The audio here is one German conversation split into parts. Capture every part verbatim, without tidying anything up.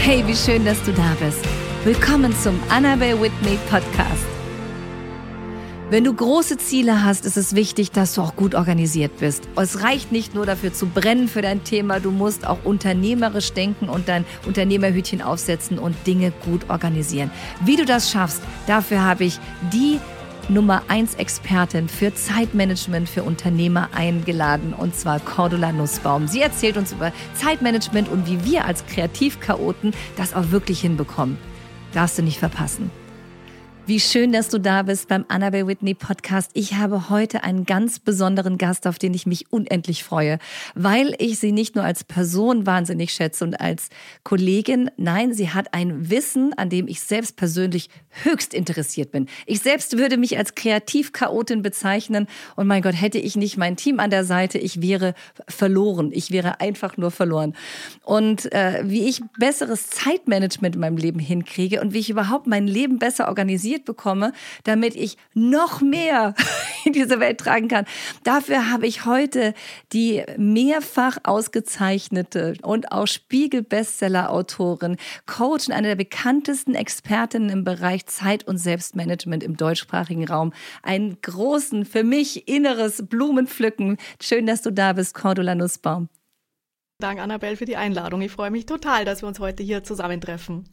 Hey, wie schön, dass du da bist. Willkommen zum Annabelle Whitney Podcast. Wenn du große Ziele hast, ist es wichtig, dass du auch gut organisiert bist. Es reicht nicht nur dafür zu brennen für dein Thema, du musst auch unternehmerisch denken und dein Unternehmerhütchen aufsetzen und Dinge gut organisieren. Wie du das schaffst, dafür habe ich die Nummer eins Expertin für Zeitmanagement für Unternehmer eingeladen, und zwar Cordula Nussbaum. Sie erzählt uns über Zeitmanagement und wie wir als Kreativchaoten das auch wirklich hinbekommen. Darfst du nicht verpassen. Wie schön, dass du da bist beim Annabelle Whitney Podcast. Ich habe heute einen ganz besonderen Gast, auf den ich mich unendlich freue, weil ich sie nicht nur als Person wahnsinnig schätze und als Kollegin. Nein, sie hat ein Wissen, an dem ich selbst persönlich höchst interessiert bin. Ich selbst würde mich als Kreativchaotin bezeichnen und mein Gott, hätte ich nicht mein Team an der Seite, ich wäre verloren. Ich wäre einfach nur verloren. Und äh, wie ich besseres Zeitmanagement in meinem Leben hinkriege und wie ich überhaupt mein Leben besser organisiere bekomme, damit ich noch mehr in diese Welt tragen kann. Dafür habe ich heute die mehrfach ausgezeichnete und auch Spiegel-Bestseller-Autorin, Coach und eine der bekanntesten Expertinnen im Bereich Zeit- und Selbstmanagement im deutschsprachigen Raum. Einen großen, für mich inneres Blumenpflücken. Schön, dass du da bist, Cordula Nussbaum. Dank, Annabelle, für die Einladung. Ich freue mich total, dass wir uns heute hier zusammentreffen.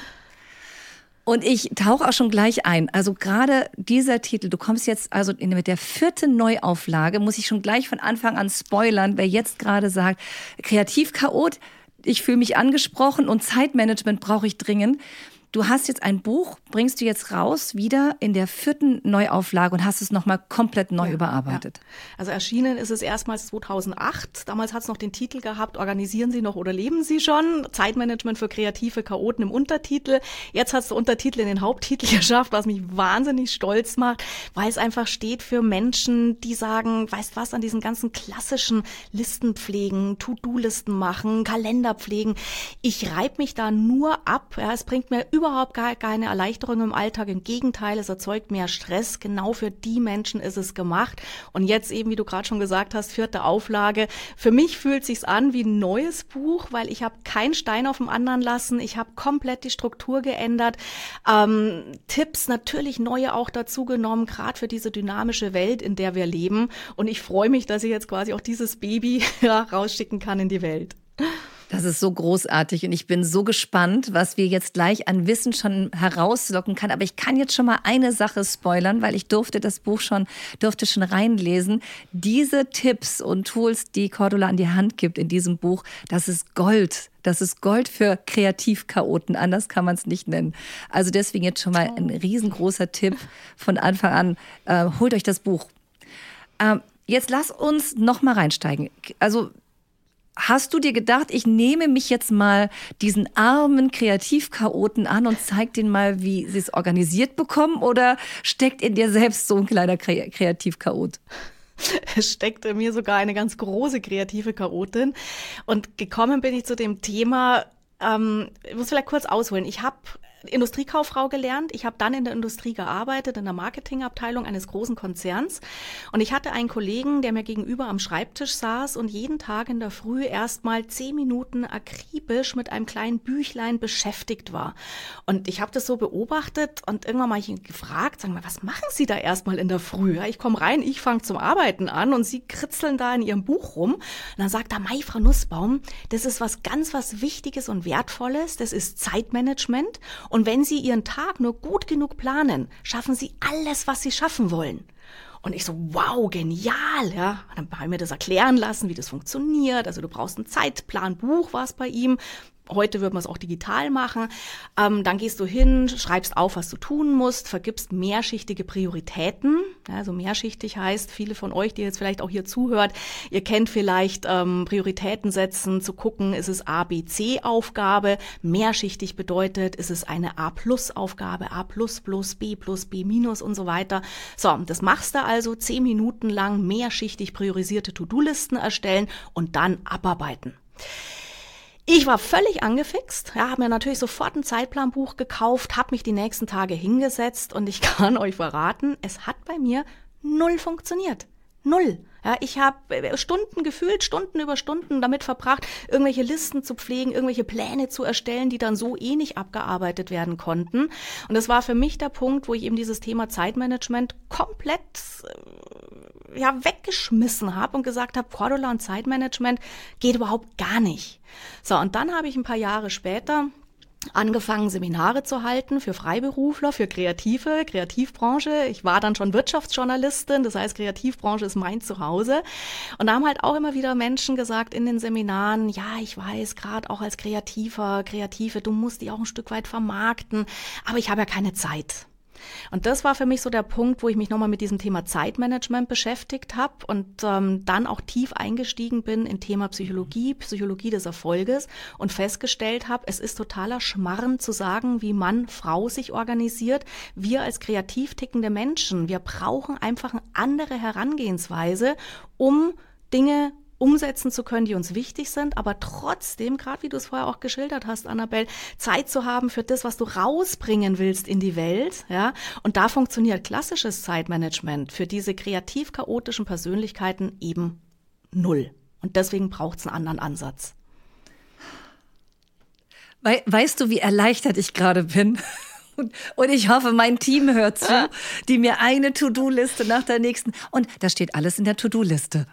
Und ich tauche auch schon gleich ein. Also gerade dieser Titel, du kommst jetzt also in, mit der vierten Neuauflage, muss ich schon gleich von Anfang an spoilern, wer jetzt gerade sagt, Kreativchaot, ich fühle mich angesprochen und Zeitmanagement brauche ich dringend. Du hast jetzt ein Buch, bringst du jetzt raus, wieder in der vierten Neuauflage und hast es nochmal komplett neu ja, überarbeitet. Ja. Also erschienen ist es erstmals zweitausendacht. Damals hat es noch den Titel gehabt, Organisieren Sie noch oder leben Sie schon? Zeitmanagement für kreative Chaoten im Untertitel. Jetzt hat es der Untertitel in den Haupttitel geschafft, was mich wahnsinnig stolz macht, weil es einfach steht für Menschen, die sagen, weißt was, an diesen ganzen klassischen Listen pflegen, To-Do-Listen machen, Kalender pflegen. Ich reibe mich da nur ab. Ja, es bringt mir überhaupt gar keine Erleichterung im Alltag. Im Gegenteil, es erzeugt mehr Stress. Genau für die Menschen ist es gemacht. Und jetzt eben, wie du gerade schon gesagt hast, vierte Auflage. Für mich fühlt es sich an wie ein neues Buch, weil ich habe keinen Stein auf dem anderen lassen. Ich habe komplett die Struktur geändert. Ähm, Tipps natürlich neue auch dazu genommen, gerade für diese dynamische Welt, in der wir leben. Und ich freue mich, dass ich jetzt quasi auch dieses Baby ja, rausschicken kann in die Welt. Das ist so großartig und ich bin so gespannt, was wir jetzt gleich an Wissen schon herauslocken kann. Aber ich kann jetzt schon mal eine Sache spoilern, weil ich durfte das Buch schon, durfte schon reinlesen. Diese Tipps und Tools, die Cordula an die Hand gibt in diesem Buch, das ist Gold. Das ist Gold für Kreativchaoten, anders kann man es nicht nennen. Also deswegen jetzt schon mal ein riesengroßer Tipp von Anfang an. Äh, holt euch das Buch. Ähm, jetzt lass uns noch mal reinsteigen. Also hast du dir gedacht, ich nehme mich jetzt mal diesen armen Kreativchaoten an und zeig denen mal, wie sie es organisiert bekommen? Oder steckt in dir selbst so ein kleiner Kreativchaot? Es steckt in mir sogar eine ganz große kreative Chaotin. Und gekommen bin ich zu dem Thema, ähm, ich muss vielleicht kurz ausholen. Ich habe Industriekauffrau gelernt. Ich habe dann in der Industrie gearbeitet, in der Marketingabteilung eines großen Konzerns. Und ich hatte einen Kollegen, der mir gegenüber am Schreibtisch saß und jeden Tag in der Früh erstmal zehn Minuten akribisch mit einem kleinen Büchlein beschäftigt war. Und ich habe das so beobachtet und irgendwann mal ihn gefragt, sagen wir, was machen Sie da erstmal in der Früh? Ja, ich komme rein, ich fange zum Arbeiten an und Sie kritzeln da in Ihrem Buch rum. Und dann sagt er, Mei, Frau Nussbaum, das ist was ganz was Wichtiges und Wertvolles. Das ist Zeitmanagement. Und wenn Sie Ihren Tag nur gut genug planen, schaffen Sie alles, was Sie schaffen wollen. Und ich so, wow, genial, ja. Und dann habe ich mir das erklären lassen, wie das funktioniert. Also du brauchst einen Zeitplan, Buch war es bei ihm. Heute wird man es auch digital machen. Ähm, dann gehst du hin, schreibst auf, was du tun musst, vergibst mehrschichtige Prioritäten. Ja, also mehrschichtig heißt, viele von euch, die jetzt vielleicht auch hier zuhört, ihr kennt vielleicht ähm, Prioritäten setzen, zu gucken, ist es A, B, C-Aufgabe. Mehrschichtig bedeutet, ist es eine A-Plus-Aufgabe, A plus plus, B plus, B minus und so weiter. So, das machst du also zehn Minuten lang mehrschichtig priorisierte To-Do-Listen erstellen und dann abarbeiten. Ich war völlig angefixt, ja, habe mir natürlich sofort ein Zeitplanbuch gekauft, habe mich die nächsten Tage hingesetzt und ich kann euch verraten, es hat bei mir null funktioniert. Null. Ja, ich habe Stunden gefühlt, Stunden über Stunden damit verbracht, irgendwelche Listen zu pflegen, irgendwelche Pläne zu erstellen, die dann so eh nicht abgearbeitet werden konnten. Und das war für mich der Punkt, wo ich eben dieses Thema Zeitmanagement komplett ja, weggeschmissen habe und gesagt habe, Cordula und Zeitmanagement geht überhaupt gar nicht. So, und dann habe ich ein paar Jahre später angefangen, Seminare zu halten für Freiberufler, für Kreative, Kreativbranche. Ich war dann schon Wirtschaftsjournalistin, das heißt, Kreativbranche ist mein Zuhause. Und da haben halt auch immer wieder Menschen gesagt in den Seminaren, ja, ich weiß, gerade auch als Kreativer, Kreative, du musst die auch ein Stück weit vermarkten, aber ich habe ja keine Zeit. Und das war für mich so der Punkt, wo ich mich nochmal mit diesem Thema Zeitmanagement beschäftigt habe und ähm, dann auch tief eingestiegen bin in Thema Psychologie, Psychologie des Erfolges und festgestellt habe, es ist totaler Schmarrn zu sagen, wie Mann, Frau sich organisiert. Wir als kreativ tickende Menschen, wir brauchen einfach eine andere Herangehensweise, um Dinge umsetzen zu können, die uns wichtig sind, aber trotzdem, gerade wie du es vorher auch geschildert hast, Annabelle, Zeit zu haben für das, was du rausbringen willst in die Welt, ja. Und da funktioniert klassisches Zeitmanagement für diese kreativ chaotischen Persönlichkeiten eben null. Und deswegen braucht es einen anderen Ansatz. We- weißt du, wie erleichtert ich gerade bin? Und, und ich hoffe, mein Team hört zu, die mir eine To-Do-Liste nach der nächsten. Und da steht alles in der To-Do-Liste.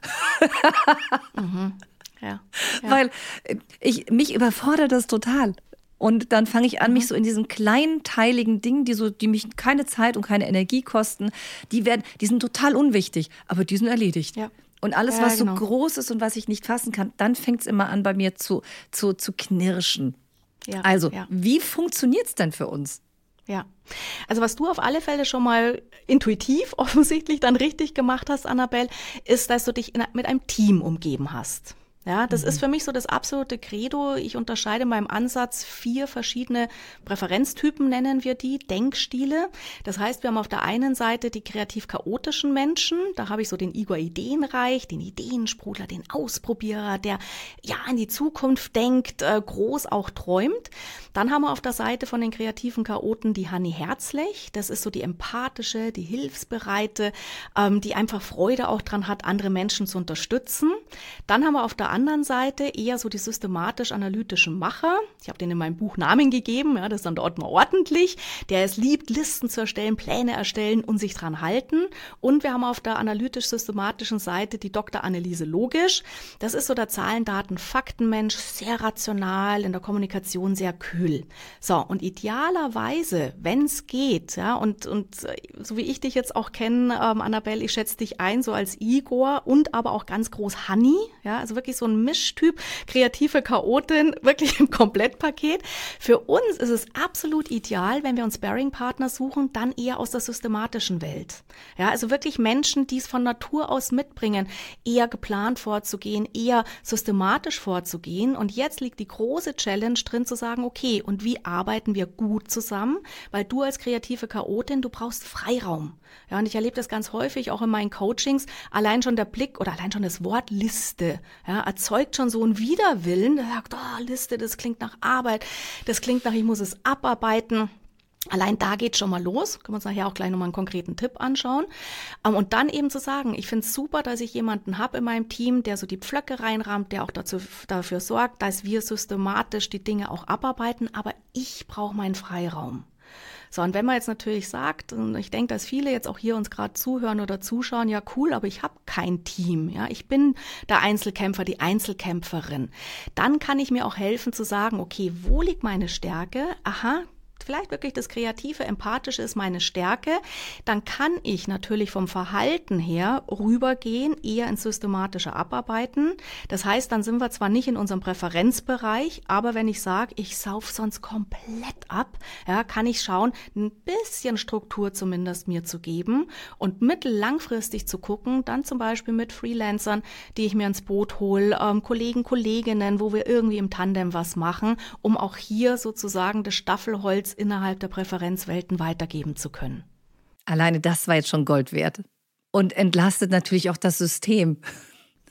Mhm. Ja. Ja. Weil ich, mich überfordert das total. Und dann fange ich an, mhm. mich so in diesen kleinteiligen Dingen, die so, die mich keine Zeit und keine Energie kosten, die werden, die sind total unwichtig, aber die sind erledigt. Ja. Und alles, ja, was genau. so groß ist und was ich nicht fassen kann, dann fängt es immer an, bei mir zu, zu, zu knirschen. Ja. Also, ja. wie funktioniert es denn für uns? Ja, also was du auf alle Fälle schon mal intuitiv offensichtlich dann richtig gemacht hast, Annabelle, ist, dass du dich in, mit einem Team umgeben hast. Ja, das mhm. ist für mich so das absolute Credo. Ich unterscheide in meinem Ansatz vier verschiedene Präferenztypen, nennen wir die, Denkstile. Das heißt, wir haben auf der einen Seite die kreativ chaotischen Menschen. Da habe ich so den Igor Ideenreich, den Ideensprudler, den Ausprobierer, der ja an die Zukunft denkt, äh, groß auch träumt. Dann haben wir auf der Seite von den kreativen Chaoten die Hanni Herzlich. Das ist so die empathische, die hilfsbereite, ähm, die einfach Freude auch dran hat, andere Menschen zu unterstützen. Dann haben wir auf der anderen Seite eher so die systematisch-analytischen Macher. Ich habe denen in meinem Buch Namen gegeben, ja, das ist dann dort mal ordentlich. Der es liebt, Listen zu erstellen, Pläne erstellen und sich dran halten. Und wir haben auf der analytisch-systematischen Seite die Doktor Anneliese Logisch. Das ist so der Zahlen, Daten, Faktenmensch, sehr rational, in der Kommunikation sehr kühl. So, und idealerweise, wenn es geht, ja, und, und so wie ich dich jetzt auch kenne, ähm, Annabelle, ich schätze dich ein, so als Igor und aber auch ganz groß Hanni, ja, also wirklich so ein Mischtyp, kreative Chaotin, wirklich im Komplettpaket. Für uns ist es absolut ideal, wenn wir uns Sparring-Partner suchen, dann eher aus der systematischen Welt. Ja, also wirklich Menschen, die es von Natur aus mitbringen, eher geplant vorzugehen, eher systematisch vorzugehen. Und jetzt liegt die große Challenge drin zu sagen, okay, und wie arbeiten wir gut zusammen? Weil du als kreative Chaotin, du brauchst Freiraum. Ja, und ich erlebe das ganz häufig auch in meinen Coachings. Allein schon der Blick oder allein schon das Wort Liste, ja, erzeugt schon so einen Widerwillen. Der sagt, oh, Liste, das klingt nach Arbeit, das klingt nach, ich muss es abarbeiten. Allein da geht schon mal los. Können wir uns nachher auch gleich nochmal einen konkreten Tipp anschauen. Und dann eben zu sagen, ich finde es super, dass ich jemanden habe in meinem Team, der so die Pflöcke reinrahmt, der auch dazu, dafür sorgt, dass wir systematisch die Dinge auch abarbeiten. Aber ich brauche meinen Freiraum. So, und wenn man jetzt natürlich sagt, und ich denke, dass viele jetzt auch hier uns gerade zuhören oder zuschauen, ja cool, aber ich habe kein Team, ja, ich bin der Einzelkämpfer, die Einzelkämpferin, dann kann ich mir auch helfen zu sagen, okay, wo liegt meine Stärke? Aha, vielleicht wirklich das Kreative, Empathische ist meine Stärke, dann kann ich natürlich vom Verhalten her rübergehen, eher ins systematische Abarbeiten. Das heißt, dann sind wir zwar nicht in unserem Präferenzbereich, aber wenn ich sage, ich sauf sonst komplett ab, ja, kann ich schauen, ein bisschen Struktur zumindest mir zu geben und mittel-langfristig zu gucken, dann zum Beispiel mit Freelancern, die ich mir ins Boot hole, ähm, Kollegen, Kolleginnen, wo wir irgendwie im Tandem was machen, um auch hier sozusagen das Staffelholz innerhalb der Präferenzwelten weitergeben zu können. Alleine das war jetzt schon Gold wert und entlastet natürlich auch das System.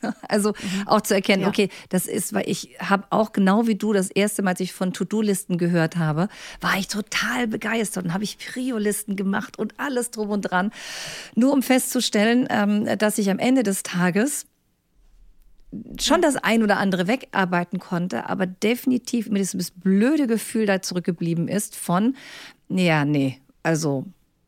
Also mhm. auch zu erkennen, ja. okay, das ist, weil ich habe auch genau wie du das erste Mal, als ich von To-Do-Listen gehört habe, war ich total begeistert und habe ich Prio-Listen gemacht und alles drum und dran. Nur um festzustellen, ähm, dass ich am Ende des Tages schon das ein oder andere wegarbeiten konnte, aber definitiv mir dieses blöde Gefühl da zurückgeblieben ist von, ja, nee, also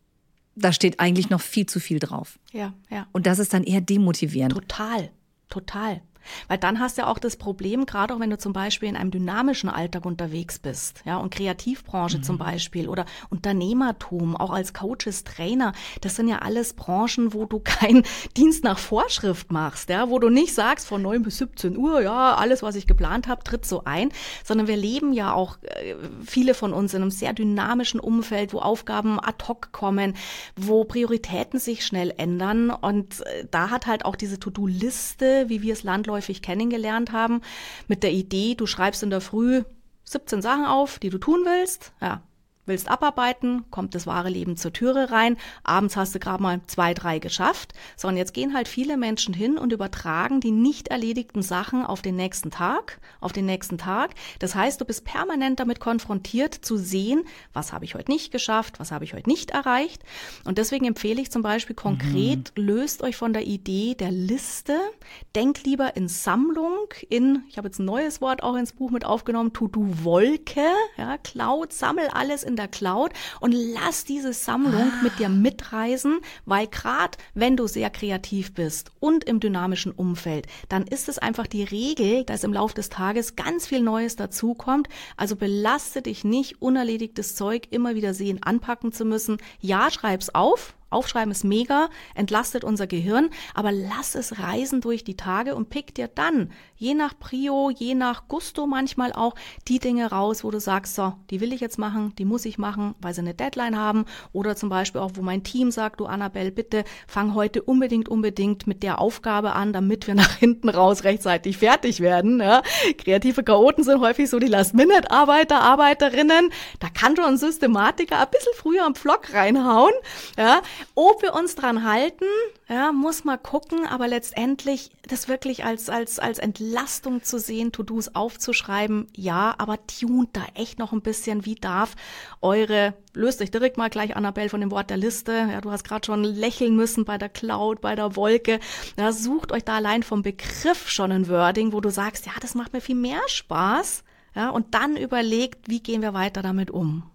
da steht eigentlich noch viel zu viel drauf. Ja, ja. Und das ist dann eher demotivierend. Total, total. Weil dann hast du ja auch das Problem, gerade auch wenn du zum Beispiel in einem dynamischen Alltag unterwegs bist, ja, und Kreativbranche mhm. zum Beispiel oder Unternehmertum, auch als Coaches, Trainer, das sind ja alles Branchen, wo du keinen Dienst nach Vorschrift machst, ja, wo du nicht sagst, von neun bis siebzehn Uhr, ja, alles, was ich geplant habe, tritt so ein, sondern wir leben ja auch, äh, viele von uns in einem sehr dynamischen Umfeld, wo Aufgaben ad hoc kommen, wo Prioritäten sich schnell ändern und äh, da hat halt auch diese To-Do-Liste, wie wir es landläufig häufig kennengelernt haben, mit der Idee, du schreibst in der Früh siebzehn Sachen auf, die du tun willst, ja, willst abarbeiten, kommt das wahre Leben zur Türe rein, abends hast du gerade mal zwei, drei geschafft, so und jetzt gehen halt viele Menschen hin und übertragen die nicht erledigten Sachen auf den nächsten Tag, auf den nächsten Tag, das heißt, du bist permanent damit konfrontiert zu sehen, was habe ich heute nicht geschafft, was habe ich heute nicht erreicht und deswegen empfehle ich zum Beispiel konkret, mhm. löst euch von der Idee der Liste, denkt lieber in Sammlung, in, ich habe jetzt ein neues Wort auch ins Buch mit aufgenommen, To-Do-Wolke, ja, Cloud, sammel alles in der Cloud und lass diese Sammlung ah. mit dir mitreisen, weil gerade wenn du sehr kreativ bist und im dynamischen Umfeld, dann ist es einfach die Regel, dass im Laufe des Tages ganz viel Neues dazukommt. Also belaste dich nicht, unerledigtes Zeug immer wieder sehen, anpacken zu müssen. Ja, schreib's auf. Aufschreiben ist mega, entlastet unser Gehirn, aber lass es reisen durch die Tage und pick dir dann, je nach Prio, je nach Gusto manchmal auch, die Dinge raus, wo du sagst, so, die will ich jetzt machen, die muss ich machen, weil sie eine Deadline haben oder zum Beispiel auch, wo mein Team sagt, du Annabelle, bitte fang heute unbedingt, unbedingt mit der Aufgabe an, damit wir nach hinten raus rechtzeitig fertig werden. Ja. Kreative Chaoten sind häufig so die Last-Minute-Arbeiter, Arbeiterinnen, da kann schon ein Systematiker ein bisschen früher am Pflock reinhauen, ja. Ob wir uns dran halten, ja, muss man gucken, aber letztendlich das wirklich als, als, als Entlastung zu sehen, To-Dos aufzuschreiben, ja, aber tunt da echt noch ein bisschen, wie darf eure, löst euch direkt mal gleich, Annabelle, von dem Wort der Liste, ja, du hast gerade schon lächeln müssen bei der Cloud, bei der Wolke, ja, sucht euch da allein vom Begriff schon ein Wording, wo du sagst, ja, das macht mir viel mehr Spaß, ja, und dann überlegt, wie gehen wir weiter damit um.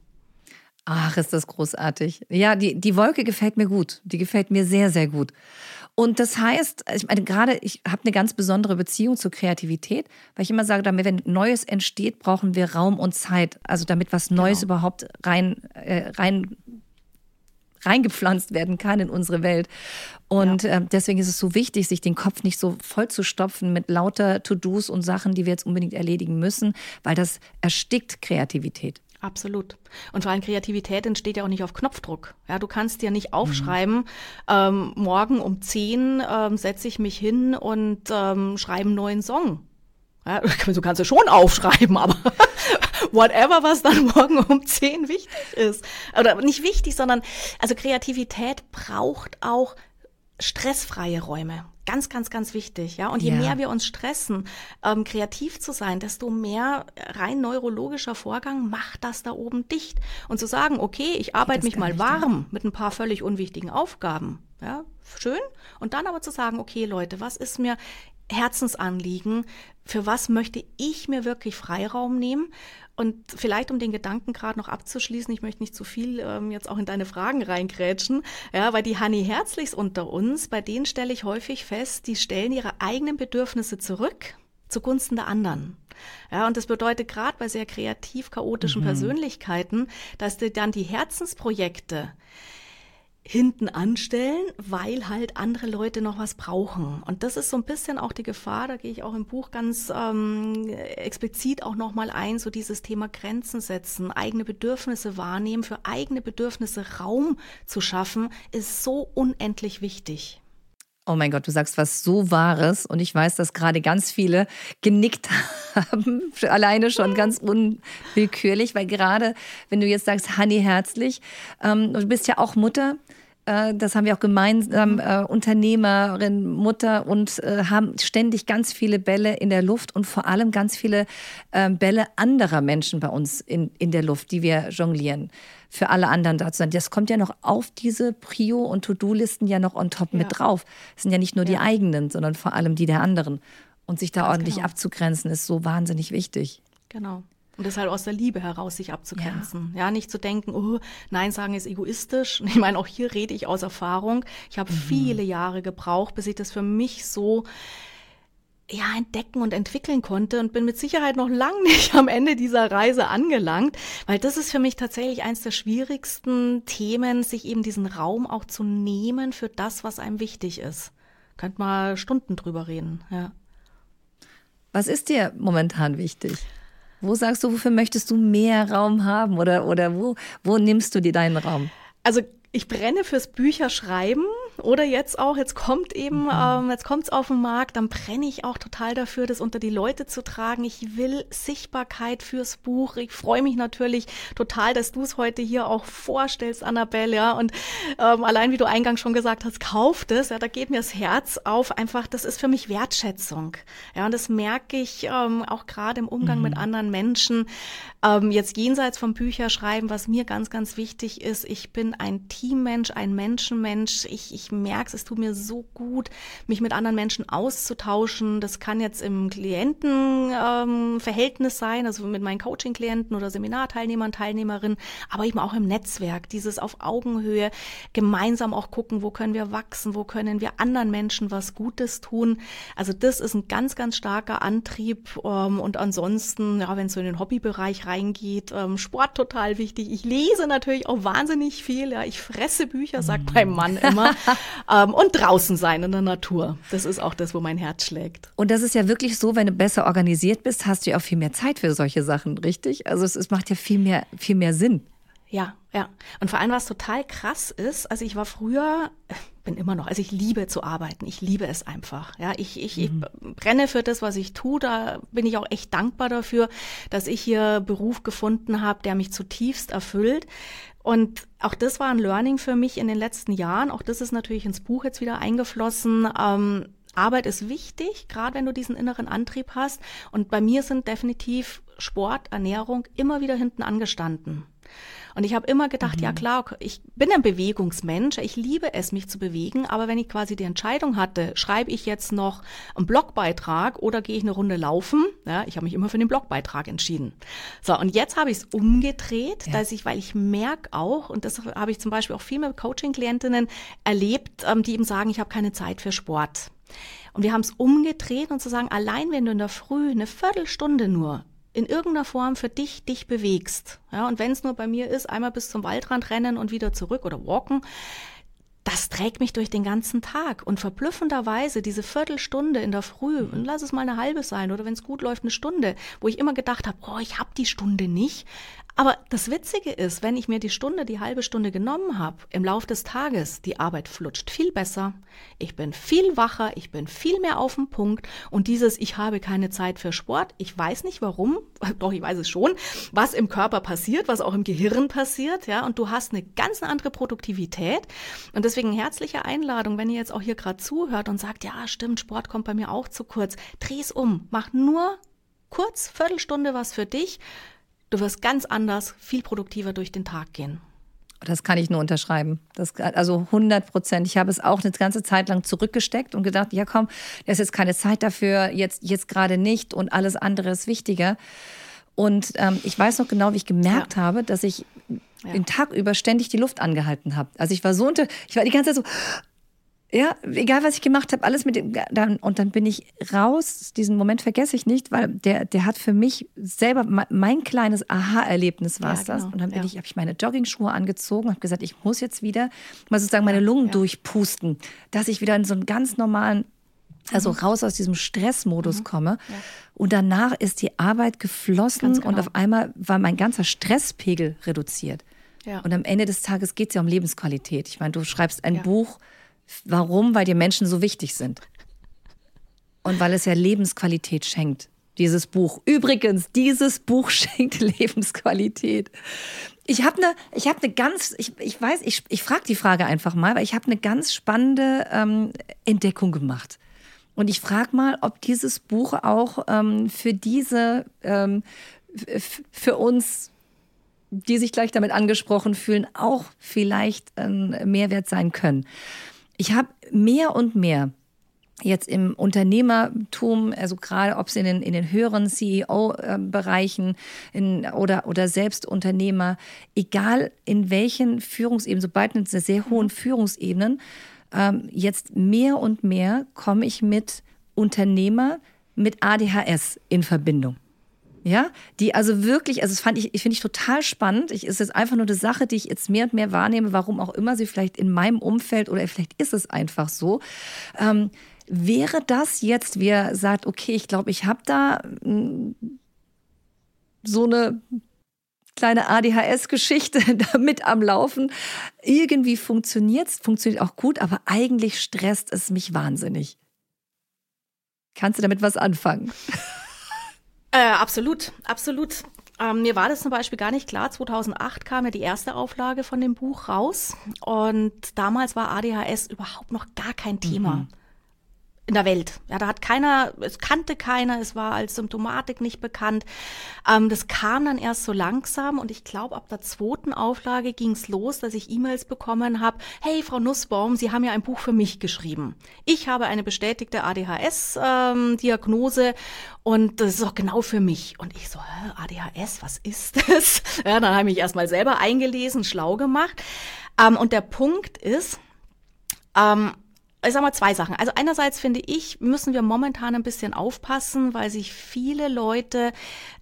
Ach, ist das großartig. Ja, die, die Wolke gefällt mir gut. Die gefällt mir sehr, sehr gut. Und das heißt, ich meine, gerade ich habe eine ganz besondere Beziehung zur Kreativität, weil ich immer sage, damit, wenn Neues entsteht, brauchen wir Raum und Zeit. Also damit was Neues genau. überhaupt rein, äh, rein reingepflanzt werden kann in unsere Welt. Und ja. äh, deswegen ist es so wichtig, sich den Kopf nicht so voll zu stopfen mit lauter To-Dos und Sachen, die wir jetzt unbedingt erledigen müssen, weil das erstickt Kreativität. Absolut. Und vor allem Kreativität entsteht ja auch nicht auf Knopfdruck. Ja, du kannst dir nicht aufschreiben, mhm. ähm, morgen um zehn ähm, setze ich mich hin und ähm, schreibe einen neuen Song. Ja, du kannst ja schon aufschreiben, aber whatever, was dann morgen um zehn wichtig ist. Oder nicht wichtig, sondern also Kreativität braucht auch stressfreie Räume. Ganz, ganz, ganz wichtig, ja. Und je ja. mehr wir uns stressen, ähm, kreativ zu sein, desto mehr rein neurologischer Vorgang macht das da oben dicht. Und zu sagen, okay, ich arbeite mich mal warm mit ein paar völlig unwichtigen Aufgaben, ja, schön. Und dann aber zu sagen, okay, Leute, was ist mir Herzensanliegen? Für was möchte ich mir wirklich Freiraum nehmen? Und vielleicht, um den Gedanken gerade noch abzuschließen, ich möchte nicht zu viel ähm, jetzt auch in deine Fragen reingrätschen, ja, weil die Hanni Herzlichs unter uns, bei denen stelle ich häufig fest, die stellen ihre eigenen Bedürfnisse zurück zugunsten der anderen. Ja, und das bedeutet gerade bei sehr kreativ chaotischen mhm. Persönlichkeiten, dass die dann die Herzensprojekte hinten anstellen, weil halt andere Leute noch was brauchen. Und das ist so ein bisschen auch die Gefahr, da gehe ich auch im Buch ganz ähm, explizit auch nochmal ein, so dieses Thema Grenzen setzen, eigene Bedürfnisse wahrnehmen, für eigene Bedürfnisse Raum zu schaffen, ist so unendlich wichtig. Oh mein Gott, du sagst was so Wahres und ich weiß, dass gerade ganz viele genickt haben, alleine schon ganz unwillkürlich, weil gerade, wenn du jetzt sagst, Hanni Herzlich, ähm, du bist ja auch Mutter, äh, das haben wir auch gemeinsam, äh, Unternehmerin, Mutter und äh, haben ständig ganz viele Bälle in der Luft und vor allem ganz viele äh, Bälle anderer Menschen bei uns in, in der Luft, die wir jonglieren. Für alle anderen da zu sein. Das kommt ja noch auf diese Prio- und To-Do-Listen ja noch on top ja. mit drauf. Das sind ja nicht nur ja. die eigenen, sondern vor allem die der anderen. Und sich da ganz ordentlich genau. abzugrenzen, ist so wahnsinnig wichtig. Genau. Und deshalb aus der Liebe heraus sich abzugrenzen. Ja, ja nicht zu denken, oh, Nein sagen ist egoistisch. Ich meine, auch hier rede ich aus Erfahrung. Ich habe mhm. viele Jahre gebraucht, bis ich das für mich so ja, entdecken und entwickeln konnte und bin mit Sicherheit noch lang nicht am Ende dieser Reise angelangt, weil das ist für mich tatsächlich eines der schwierigsten Themen, sich eben diesen Raum auch zu nehmen für das, was einem wichtig ist. Könnt mal Stunden drüber reden, ja. Was ist dir momentan wichtig? Wo sagst du, wofür möchtest du mehr Raum haben oder, oder wo, wo nimmst du dir deinen Raum? Also ich brenne fürs Bücherschreiben oder jetzt auch, jetzt kommt eben, mhm. ähm, jetzt kommt's auf den Markt, dann brenne ich auch total dafür, das unter die Leute zu tragen. Ich will Sichtbarkeit fürs Buch. Ich freue mich natürlich total, dass du es heute hier auch vorstellst, Annabelle, ja. Und ähm, allein wie du eingangs schon gesagt hast, kauft es, ja, da geht mir das Herz auf. Einfach, das ist für mich Wertschätzung. Ja, und das merke ich ähm, auch gerade im Umgang mhm. mit anderen Menschen. Ähm, jetzt jenseits vom Bücherschreiben, was mir ganz, ganz wichtig ist, ich bin ein Teammensch, ein Menschenmensch. Ich, ich merke, es tut mir so gut, mich mit anderen Menschen auszutauschen. Das kann jetzt im Klientenverhältnis ähm, sein, also mit meinen Coaching-Klienten oder Seminarteilnehmern, Teilnehmerinnen, aber eben auch im Netzwerk, dieses auf Augenhöhe, gemeinsam auch gucken, wo können wir wachsen, wo können wir anderen Menschen was Gutes tun. Also das ist ein ganz, ganz starker Antrieb ähm, und ansonsten, ja, wenn es so in den Hobbybereich reingeht, ähm, Sport total wichtig. Ich lese natürlich auch wahnsinnig viel, ja, ich fresse Bücher, sagt mein Mann immer. ähm, und draußen sein in der Natur. Das ist auch das, wo mein Herz schlägt. Und das ist ja wirklich so, wenn du besser organisiert bist, hast du ja auch viel mehr Zeit für solche Sachen, richtig? Also es, es macht ja viel mehr, viel mehr Sinn. Ja, ja. Und vor allem, was total krass ist, also ich war früher, bin immer noch, also ich liebe zu arbeiten, ich liebe es einfach. Ja, ich, ich, mhm. ich brenne für das, was ich tue, da bin ich auch echt dankbar dafür, dass ich hier Beruf gefunden habe, der mich zutiefst erfüllt. Und auch das war ein Learning für mich in den letzten Jahren. Auch das ist natürlich ins Buch jetzt wieder eingeflossen. Ähm, Arbeit ist wichtig, gerade wenn du diesen inneren Antrieb hast. Und bei mir sind definitiv Sport, Ernährung immer wieder hinten angestanden. Und ich habe immer gedacht, mhm. ja klar, ich bin ein Bewegungsmensch, ich liebe es, mich zu bewegen, aber wenn ich quasi die Entscheidung hatte, schreibe ich jetzt noch einen Blogbeitrag oder gehe ich eine Runde laufen, ja, ich habe mich immer für den Blogbeitrag entschieden. So, und jetzt habe ich es umgedreht, ja. dass ich, weil ich merke auch, und das habe ich zum Beispiel auch viel mit Coaching-Klientinnen erlebt, die eben sagen, ich habe keine Zeit für Sport. Und wir haben es umgedreht und zu sagen, allein wenn du in der Früh eine Viertelstunde nur in irgendeiner Form für dich, dich bewegst. Ja, und wenn es nur bei mir ist, einmal bis zum Waldrand rennen und wieder zurück oder walken, das trägt mich durch den ganzen Tag. Und verblüffenderweise diese Viertelstunde in der Früh, und lass es mal eine halbe sein oder wenn es gut läuft, eine Stunde, wo ich immer gedacht habe, oh, ich habe die Stunde nicht. Aber das Witzige ist, wenn ich mir die Stunde, die halbe Stunde genommen habe, im Lauf des Tages, die Arbeit flutscht viel besser, ich bin viel wacher, ich bin viel mehr auf den Punkt und dieses, ich habe keine Zeit für Sport, ich weiß nicht warum, doch ich weiß es schon, was im Körper passiert, was auch im Gehirn passiert, ja, und du hast eine ganz andere Produktivität und deswegen herzliche Einladung, wenn ihr jetzt auch hier gerade zuhört und sagt, ja, stimmt, Sport kommt bei mir auch zu kurz, dreh es um, mach nur kurz, Viertelstunde was für dich. Du wirst ganz anders, viel produktiver durch den Tag gehen. Das kann ich nur unterschreiben. Das, also hundert Prozent. Ich habe es auch eine ganze Zeit lang zurückgesteckt und gedacht, ja komm, da ist jetzt keine Zeit dafür, jetzt, jetzt gerade nicht und alles andere ist wichtiger. Und ähm, ich weiß noch genau, wie ich gemerkt ja. habe, dass ich ja. den Tag über ständig die Luft angehalten habe. Also ich war so unter, ich war die ganze Zeit so, ja, egal was ich gemacht habe, alles mit dem, dann, und dann bin ich raus, diesen Moment vergesse ich nicht, weil der, der hat für mich selber, mein kleines Aha-Erlebnis war es ja, genau. das. Und dann bin ja. ich, habe ich meine Joggingschuhe angezogen und habe gesagt, ich muss jetzt wieder mal sozusagen meine Lungen ja. durchpusten, dass ich wieder in so einen ganz normalen, also mhm. raus aus diesem Stressmodus mhm. komme. Ja. Und danach ist die Arbeit geflossen genau. und auf einmal war mein ganzer Stresspegel reduziert. Ja. Und am Ende des Tages geht es ja um Lebensqualität. Ich meine, du schreibst ein ja. Buch. Warum? Weil dir Menschen so wichtig sind. Und weil es ja Lebensqualität schenkt, dieses Buch. Übrigens, dieses Buch schenkt Lebensqualität. Ich habe eine ich hab ne ganz, ich, ich weiß, ich, ich frage die Frage einfach mal, weil ich habe eine ganz spannende ähm, Entdeckung gemacht. Und ich frage mal, ob dieses Buch auch ähm, für diese, ähm, f- für uns, die sich gleich damit angesprochen fühlen, auch vielleicht ein Mehrwert sein können. Ich habe mehr und mehr jetzt im Unternehmertum, also gerade ob es in den, in den höheren C E O-Bereichen in, oder, oder selbst Unternehmer, egal in welchen Führungsebenen, sobald in sehr, sehr hohen Führungsebenen, ähm, jetzt mehr und mehr komme ich mit Unternehmer mit A D H S in Verbindung. Ja, die also wirklich, also das fand ich, ich finde ich total spannend. Ich, ist jetzt einfach nur eine Sache, die ich jetzt mehr und mehr wahrnehme, warum auch immer sie vielleicht in meinem Umfeld oder vielleicht ist es einfach so. Ähm, wäre das jetzt, wer sagt, okay, ich glaube, ich habe da mh, so eine kleine A D H S-Geschichte damit am Laufen. Irgendwie funktioniert es, funktioniert auch gut, aber eigentlich stresst es mich wahnsinnig. Kannst du damit was anfangen? Äh, absolut, absolut. Ähm, mir war das zum Beispiel gar nicht klar. zweitausendacht kam ja die erste Auflage von dem Buch raus und damals war A D H S überhaupt noch gar kein Thema. Mhm. In der Welt. Ja, da hat keiner, es kannte keiner, es war als Symptomatik nicht bekannt. Ähm, das kam dann erst so langsam und ich glaube, ab der zweiten Auflage ging es los, dass ich E-Mails bekommen habe. Hey, Frau Nussbaum, Sie haben ja ein Buch für mich geschrieben. Ich habe eine bestätigte A D H S-Diagnose ähm, und das ist auch genau für mich. Und ich so, hä, A D H S, was ist das? Ja, dann habe ich mich erstmal selber eingelesen, schlau gemacht. Ähm, und der Punkt ist, ähm, ich sag mal zwei Sachen. Also einerseits finde ich, müssen wir momentan ein bisschen aufpassen, weil sich viele Leute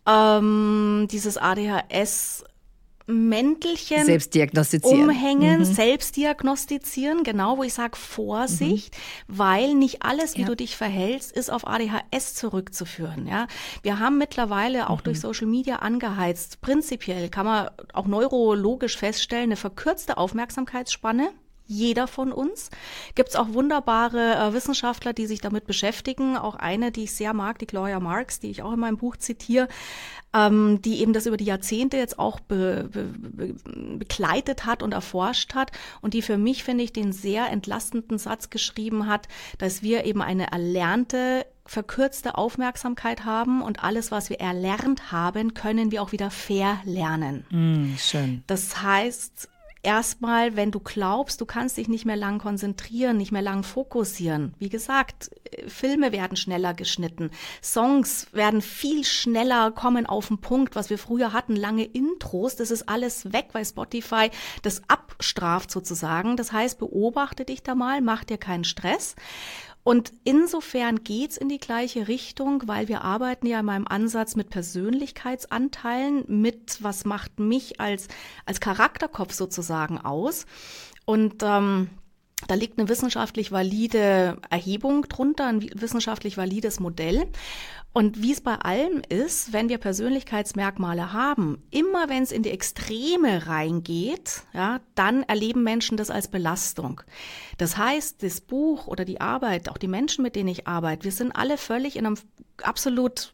ähm, dieses A D H S Mäntelchen selbstdiagnostizieren. umhängen, Mhm. selbstdiagnostizieren, genau, wo ich sage Vorsicht, mhm. weil nicht alles, wie ja. du dich verhältst, ist auf A D H S zurückzuführen. Ja, wir haben mittlerweile auch mhm. durch Social Media angeheizt. Prinzipiell kann man auch neurologisch feststellen, eine verkürzte Aufmerksamkeitsspanne. Jeder von uns. Gibt es auch wunderbare äh, Wissenschaftler, die sich damit beschäftigen. Auch eine, die ich sehr mag, die Gloria Marks, die ich auch in meinem Buch zitiere, ähm, die eben das über die Jahrzehnte jetzt auch be, be, be, begleitet hat und erforscht hat und die für mich, finde ich, den sehr entlastenden Satz geschrieben hat, dass wir eben eine erlernte verkürzte Aufmerksamkeit haben und alles, was wir erlernt haben, können wir auch wieder verlernen. Mm, schön. Das heißt, erstmal, wenn du glaubst, du kannst dich nicht mehr lang konzentrieren, nicht mehr lang fokussieren. Wie gesagt, Filme werden schneller geschnitten. Songs werden viel schneller kommen auf den Punkt, was wir früher hatten, lange Intros. Das ist alles weg, weil Spotify das abstraft sozusagen. Das heißt, beobachte dich da mal, mach dir keinen Stress. Und insofern geht's in die gleiche Richtung, weil wir arbeiten ja in meinem Ansatz mit Persönlichkeitsanteilen, mit was macht mich als als Charakterkopf sozusagen aus. Und ähm, da liegt eine wissenschaftlich valide Erhebung drunter, ein wissenschaftlich valides Modell. Und wie es bei allem ist, wenn wir Persönlichkeitsmerkmale haben, immer wenn es in die Extreme reingeht, ja, dann erleben Menschen das als Belastung. Das heißt, das Buch oder die Arbeit, auch die Menschen, mit denen ich arbeite, wir sind alle völlig in einem absolut,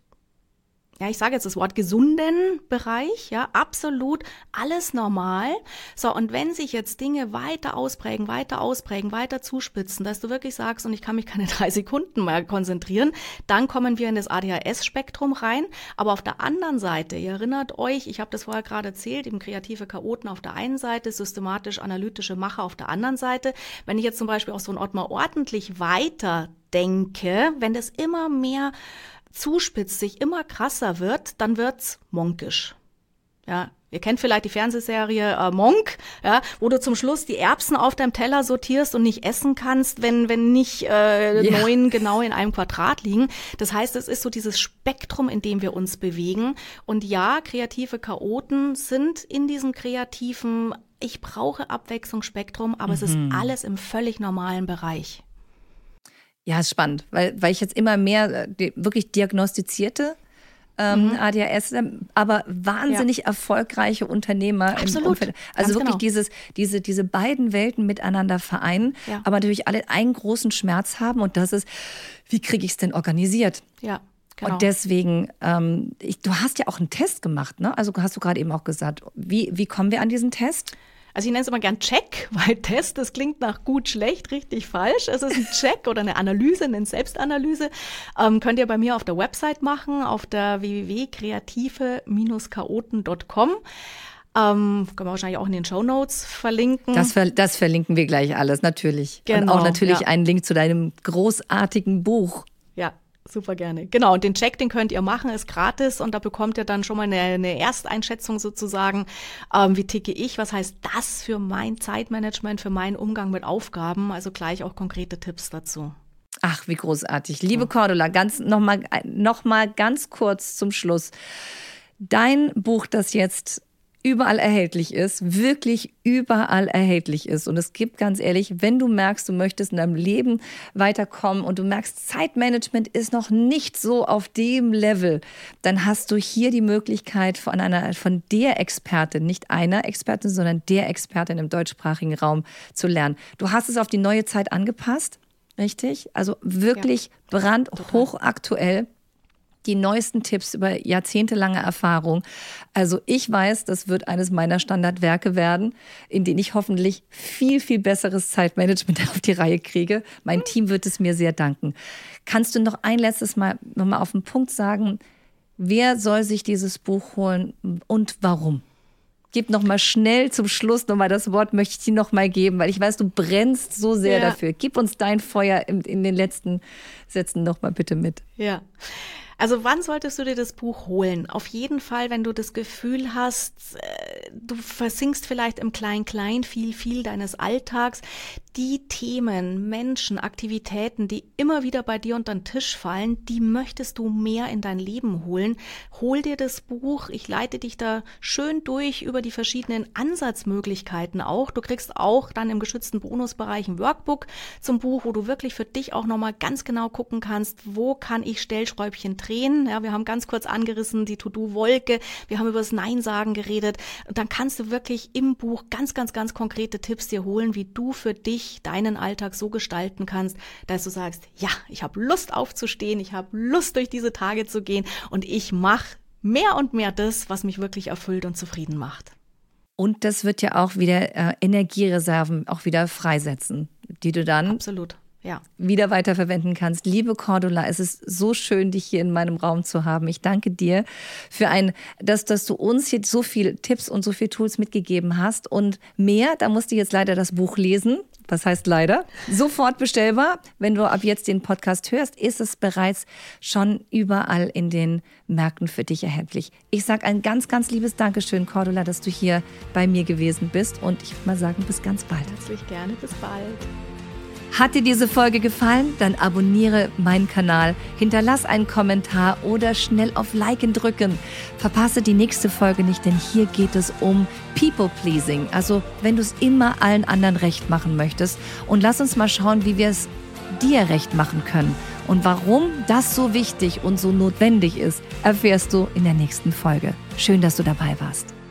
ja, ich sage jetzt das Wort gesunden Bereich, ja, absolut alles normal. So, und wenn sich jetzt Dinge weiter ausprägen, weiter ausprägen, weiter zuspitzen, dass du wirklich sagst, und ich kann mich keine drei Sekunden mehr konzentrieren, dann kommen wir in das A D H S-Spektrum rein. Aber auf der anderen Seite, ihr erinnert euch, ich habe das vorher gerade erzählt, eben kreative Chaoten auf der einen Seite, systematisch-analytische Macher auf der anderen Seite. Wenn ich jetzt zum Beispiel auch so ein Ottmar ordentlich weiter denke, wenn das immer mehr zuspitzt, sich immer krasser wird, dann wird's monkisch. Ja, ihr kennt vielleicht die Fernsehserie äh, Monk, ja, wo du zum Schluss die Erbsen auf deinem Teller sortierst und nicht essen kannst, wenn wenn nicht äh, ja. neun genau in einem Quadrat liegen. Das heißt, es ist so dieses Spektrum, in dem wir uns bewegen. Und ja, kreative Chaoten sind in diesem kreativen, ich brauche Abwechslungsspektrum, aber mhm. es ist alles im völlig normalen Bereich. Ja, ist spannend, weil, weil ich jetzt immer mehr die, wirklich diagnostizierte ähm, mhm. A D H S, aber wahnsinnig ja. erfolgreiche Unternehmer Absolut. Im Umfeld. Also Ganz wirklich genau. dieses, diese, diese beiden Welten miteinander vereinen, ja. aber natürlich alle einen großen Schmerz haben und das ist, wie kriege ich es denn organisiert? Ja. Genau. Und deswegen, ähm, ich, du hast ja auch einen Test gemacht, ne? Also hast du gerade eben auch gesagt. Wie, wie kommen wir an diesen Test? Also ich nenne es immer gern Check, weil Test, das klingt nach gut, schlecht, richtig, falsch. Es ist ein Check oder eine Analyse, eine Selbstanalyse. Ähm, könnt ihr bei mir auf der Website machen, auf der w w w punkt kreative Bindestrich chaoten punkt com. Ähm, können wir wahrscheinlich auch in den Shownotes verlinken. Das, ver- das verlinken wir gleich alles, natürlich. Genau, und auch natürlich ja. einen Link zu deinem großartigen Buch. Ja, super gerne. Genau, und den Check, den könnt ihr machen, ist gratis und da bekommt ihr dann schon mal eine, eine Ersteinschätzung sozusagen. Ähm, wie ticke ich? Was heißt das für mein Zeitmanagement, für meinen Umgang mit Aufgaben? Also gleich auch konkrete Tipps dazu. Ach, wie großartig. Liebe Cordula, ganz nochmal noch mal ganz kurz zum Schluss. Dein Buch, das jetzt überall erhältlich ist, wirklich überall erhältlich ist. Und es gibt, ganz ehrlich, wenn du merkst, du möchtest in deinem Leben weiterkommen und du merkst, Zeitmanagement ist noch nicht so auf dem Level, dann hast du hier die Möglichkeit von einer, von der Expertin, nicht einer Expertin, sondern der Expertin im deutschsprachigen Raum zu lernen. Du hast es auf die neue Zeit angepasst, richtig? Also wirklich ja, brandhochaktuell. Die neuesten Tipps über jahrzehntelange Erfahrung. Also ich weiß, das wird eines meiner Standardwerke werden, in denen ich hoffentlich viel, viel besseres Zeitmanagement auf die Reihe kriege. Mein Team wird es mir sehr danken. Kannst du noch ein letztes Mal noch mal auf den Punkt sagen, wer soll sich dieses Buch holen und warum? Gib noch mal schnell zum Schluss noch mal das Wort, möchte ich dir noch mal geben, weil ich weiß, du brennst so sehr ja. dafür. Gib uns dein Feuer in, in den letzten Sätzen noch mal bitte mit. Ja. Also wann solltest du dir das Buch holen? Auf jeden Fall, wenn du das Gefühl hast, du versinkst vielleicht im Klein-Klein viel, viel deines Alltags. Die Themen, Menschen, Aktivitäten, die immer wieder bei dir unter den Tisch fallen, die möchtest du mehr in dein Leben holen. Hol dir das Buch. Ich leite dich da schön durch über die verschiedenen Ansatzmöglichkeiten auch. Du kriegst auch dann im geschützten Bonusbereich ein Workbook zum Buch, wo du wirklich für dich auch nochmal ganz genau gucken kannst, wo kann ich Stellschräubchen drehen. Ja, wir haben ganz kurz angerissen die To-Do-Wolke. Wir haben über das Nein-Sagen geredet. Und dann kannst du wirklich im Buch ganz, ganz, ganz konkrete Tipps dir holen, wie du für dich deinen Alltag so gestalten kannst, dass du sagst, ja, ich habe Lust aufzustehen, ich habe Lust durch diese Tage zu gehen und ich mache mehr und mehr das, was mich wirklich erfüllt und zufrieden macht. Und das wird ja auch wieder äh, Energiereserven auch wieder freisetzen, die du dann Absolut. Ja. wieder weiterverwenden kannst. Liebe Cordula, es ist so schön, dich hier in meinem Raum zu haben. Ich danke dir für ein, dass, dass du uns hier so viele Tipps und so viele Tools mitgegeben hast und mehr. Da musst du jetzt leider das Buch lesen. Was heißt leider? Sofort bestellbar. Wenn du ab jetzt den Podcast hörst, ist es bereits schon überall in den Märkten für dich erhältlich. Ich sage ein ganz, ganz liebes Dankeschön, Cordula, dass du hier bei mir gewesen bist und ich würde mal sagen, bis ganz bald. Herzlich gerne, bis bald. Hat dir diese Folge gefallen? Dann abonniere meinen Kanal, hinterlass einen Kommentar oder schnell auf Liken drücken. Verpasse die nächste Folge nicht, denn hier geht es um People-Pleasing. Also wenn du es immer allen anderen recht machen möchtest. Und lass uns mal schauen, wie wir es dir recht machen können. Und warum das so wichtig und so notwendig ist, erfährst du in der nächsten Folge. Schön, dass du dabei warst.